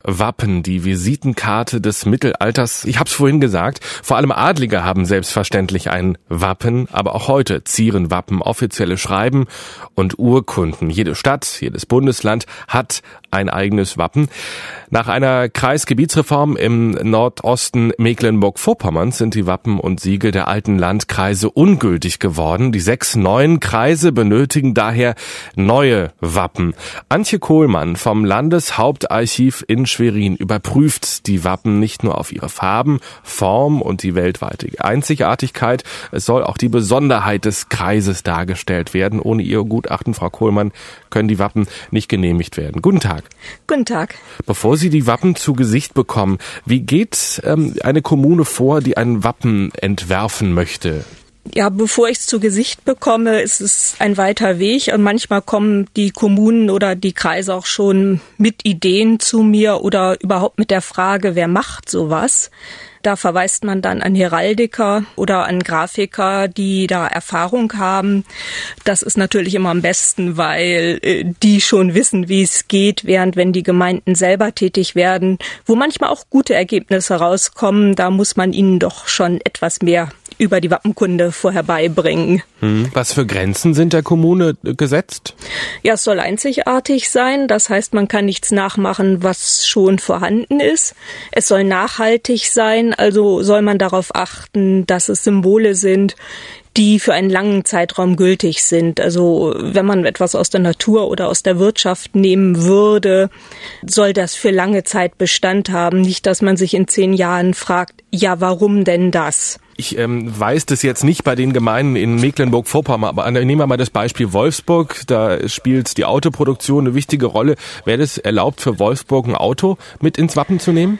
Wappen, die Visitenkarte des Mittelalters. Ich habe es vorhin gesagt, vor allem Adlige haben selbstverständlich ein Wappen, aber auch heute zieren Wappen offizielle Schreiben und Urkunden. Jede Stadt, jedes Bundesland hat ein eigenes Wappen. Nach einer Kreisgebietsreform im Nordosten Mecklenburg-Vorpommerns sind die Wappen und Siegel der alten Landkreise ungültig geworden. Die 6 neuen Kreise benötigen daher neue Wappen. Antje Kohlmann vom Landeshauptarchiv in Schwerin überprüft die Wappen nicht nur auf ihre Farben, Form und die weltweite Einzigartigkeit. Es soll auch die Besonderheit des Kreises dargestellt werden. Ohne ihr Gutachten, Frau Kohlmann, können die Wappen nicht genehmigt werden. Guten Tag. Guten Tag. Bevor Sie die Wappen zu Gesicht bekommen, wie geht eine Kommune vor, die ein Wappen entwerfen möchte? Ja, bevor ich es zu Gesicht bekomme, ist es ein weiter Weg. Und manchmal kommen die Kommunen oder die Kreise auch schon mit Ideen zu mir oder überhaupt mit der Frage, wer macht sowas? Da verweist man dann an Heraldiker oder an Grafiker, die da Erfahrung haben. Das ist natürlich immer am besten, weil die schon wissen, wie es geht, während wenn die Gemeinden selber tätig werden, wo manchmal auch gute Ergebnisse rauskommen, da muss man ihnen doch schon etwas mehr über die Wappenkunde vorher beibringen. Was für Grenzen sind der Kommune gesetzt? Ja, es soll einzigartig sein. Das heißt, man kann nichts nachmachen, was schon vorhanden ist. Es soll nachhaltig sein, also soll man darauf achten, dass es Symbole sind, die für einen langen Zeitraum gültig sind. Also wenn man etwas aus der Natur oder aus der Wirtschaft nehmen würde, soll das für lange Zeit Bestand haben. Nicht, dass man sich in 10 Jahren fragt, ja, warum denn das? Ich weiß das jetzt nicht bei den Gemeinden in Mecklenburg-Vorpommern, aber nehmen wir mal das Beispiel Wolfsburg. Da spielt die Autoproduktion eine wichtige Rolle. Wäre das erlaubt für Wolfsburg, ein Auto mit ins Wappen zu nehmen?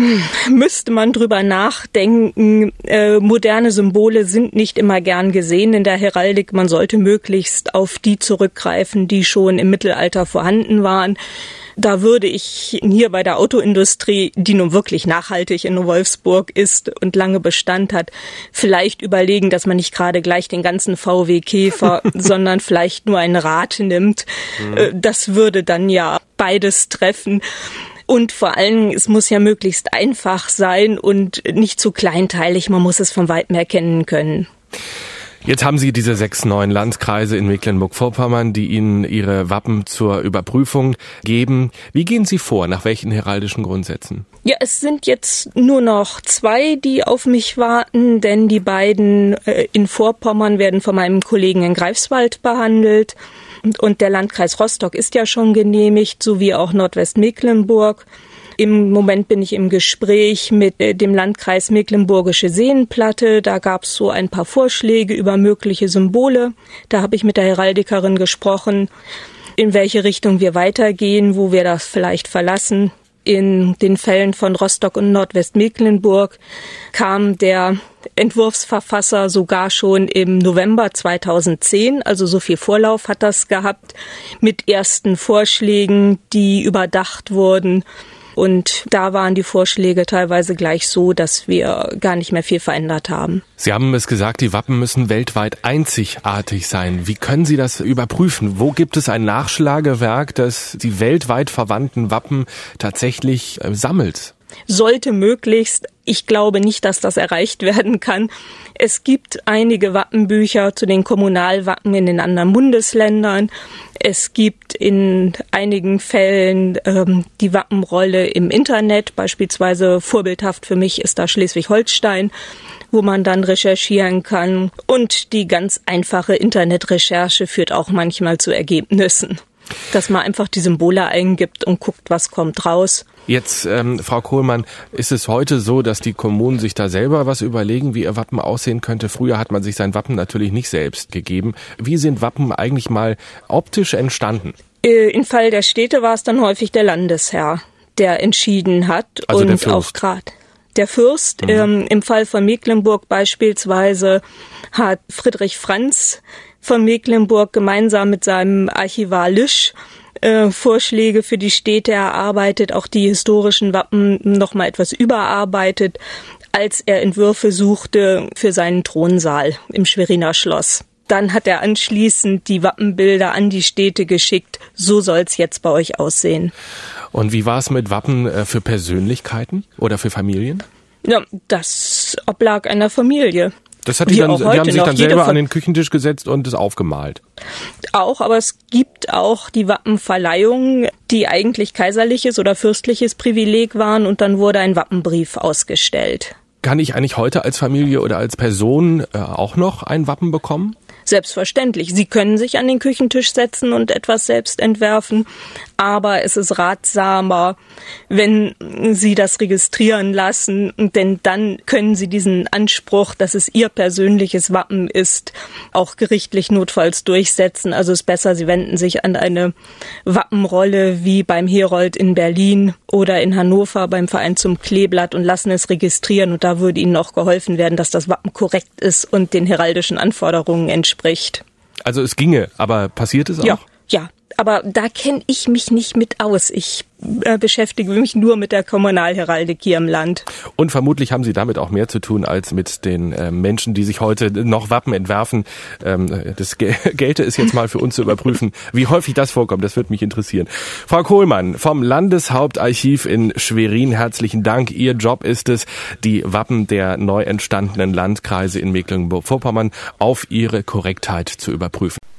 Müsste man drüber nachdenken. Moderne Symbole sind nicht immer gern gesehen in der Heraldik. Man sollte möglichst auf die zurückgreifen, die schon im Mittelalter vorhanden waren. Da würde ich hier bei der Autoindustrie, die nun wirklich nachhaltig in Wolfsburg ist und lange Bestand hat, vielleicht überlegen, dass man nicht gerade gleich den ganzen VW Käfer, sondern vielleicht nur ein Rad nimmt. Das würde dann ja beides treffen. Und vor allem, es muss ja möglichst einfach sein und nicht zu kleinteilig. Man muss es von Weitem erkennen können. Jetzt haben Sie diese 6 neuen Landkreise in Mecklenburg-Vorpommern, die Ihnen ihre Wappen zur Überprüfung geben. Wie gehen Sie vor? Nach welchen heraldischen Grundsätzen? Ja, es sind jetzt nur noch 2, die auf mich warten, denn die beiden in Vorpommern werden von meinem Kollegen in Greifswald behandelt. Und der Landkreis Rostock ist ja schon genehmigt, sowie auch Nordwestmecklenburg. Im Moment bin ich im Gespräch mit dem Landkreis Mecklenburgische Seenplatte. Da gab es so ein paar Vorschläge über mögliche Symbole. Da habe ich mit der Heraldikerin gesprochen, in welche Richtung wir weitergehen, wo wir das vielleicht verlassen. In den Fällen von Rostock und Nordwestmecklenburg kam der Entwurfsverfasser sogar schon im November 2010, also so viel Vorlauf hat das gehabt, mit ersten Vorschlägen, die überdacht wurden. Und da waren die Vorschläge teilweise gleich so, dass wir gar nicht mehr viel verändert haben. Sie haben es gesagt, die Wappen müssen weltweit einzigartig sein. Wie können Sie das überprüfen? Wo gibt es ein Nachschlagewerk, das die weltweit verwandten Wappen tatsächlich sammelt? Sollte möglichst. Ich glaube nicht, dass das erreicht werden kann. Es gibt einige Wappenbücher zu den Kommunalwappen in den anderen Bundesländern. Es gibt in einigen Fällen die Wappenrolle im Internet. Beispielsweise vorbildhaft für mich ist da Schleswig-Holstein, wo man dann recherchieren kann. Und die ganz einfache Internetrecherche führt auch manchmal zu Ergebnissen, dass man einfach die Symbole eingibt und guckt, was kommt raus. Jetzt, Frau Kohlmann, ist es heute so, dass die Kommunen sich da selber was überlegen, wie ihr Wappen aussehen könnte? Früher hat man sich sein Wappen natürlich nicht selbst gegeben. Wie sind Wappen eigentlich mal optisch entstanden? Im Fall der Städte war es dann häufig der Landesherr, der entschieden hat. Also und der Fürst. Auch gerade der Fürst. Im Fall von Mecklenburg beispielsweise hat Friedrich Franz von Mecklenburg gemeinsam mit seinem Archivar Lisch Vorschläge für die Städte erarbeitet, auch die historischen Wappen noch mal etwas überarbeitet, als er Entwürfe suchte für seinen Thronsaal im Schweriner Schloss. dann hat er anschließend die Wappenbilder an die Städte geschickt. So soll's jetzt bei euch aussehen. Und wie war es mit Wappen für Persönlichkeiten oder für Familien? Ja, das oblag einer Familie. Das hat die haben sich dann selber an den Küchentisch gesetzt und es aufgemalt. Auch, aber es gibt auch die Wappenverleihungen, die eigentlich kaiserliches oder fürstliches Privileg waren, und dann wurde ein Wappenbrief ausgestellt. Kann ich eigentlich heute als Familie oder als Person auch noch ein Wappen bekommen? Selbstverständlich. Sie können sich an den Küchentisch setzen und etwas selbst entwerfen, aber es ist ratsamer, wenn Sie das registrieren lassen, denn dann können Sie diesen Anspruch, dass es Ihr persönliches Wappen ist, auch gerichtlich notfalls durchsetzen. Also es ist besser, Sie wenden sich an eine Wappenrolle wie beim Herold in Berlin oder in Hannover beim Verein zum Kleeblatt und lassen es registrieren, und da würde Ihnen auch geholfen werden, dass das Wappen korrekt ist und den heraldischen Anforderungen entspricht. Also es ginge, aber passiert es auch? Ja, aber da kenne ich mich nicht mit aus. Ich beschäftige mich nur mit der Kommunalheraldik hier im Land. Und vermutlich haben Sie damit auch mehr zu tun als mit den Menschen, die sich heute noch Wappen entwerfen. Das gelte es jetzt mal für uns zu überprüfen, wie häufig das vorkommt. Das würde mich interessieren. Frau Kohlmann vom Landeshauptarchiv in Schwerin, herzlichen Dank. Ihr Job ist es, die Wappen der neu entstandenen Landkreise in Mecklenburg-Vorpommern auf ihre Korrektheit zu überprüfen.